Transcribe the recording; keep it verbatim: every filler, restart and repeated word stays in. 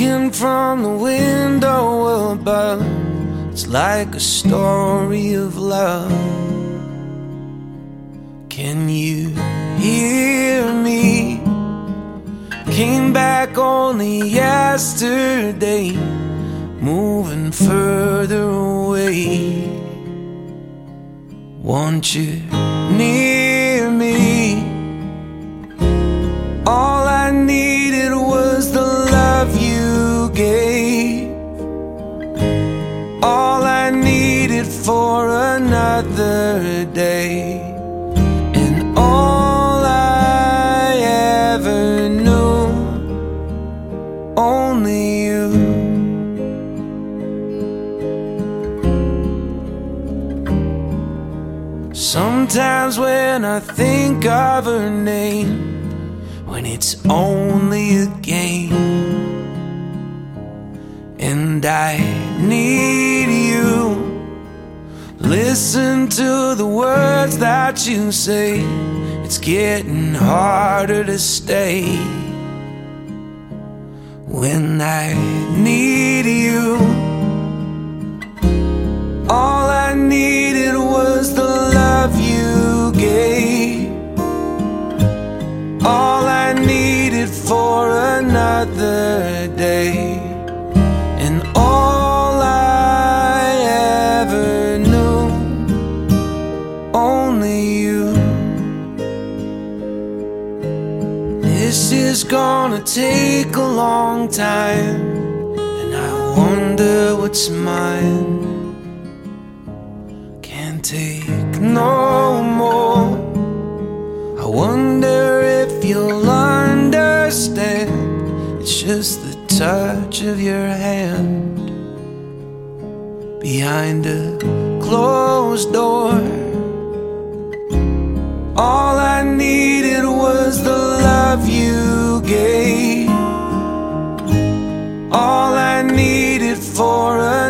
Looking from the window above, it's like a story of love. Can you hear me? Came back only yesterday, moving further away. Want you near me? All I needed was the love you gave. All I needed for another day. And all I ever knew, only you. Sometimes when I think of her name, when it's only a game, and I need you, listen to the words that you say. It's getting harder to stay when I need you. All I needed was the love you gave. All I needed for another day. And all I ever knew, only you. This is gonna take a long time, and I wonder what's mine. Can't take no more. I wonder if you'll understand. It's just the touch of your hand behind a closed door. All I needed was the love you gave. All I needed for a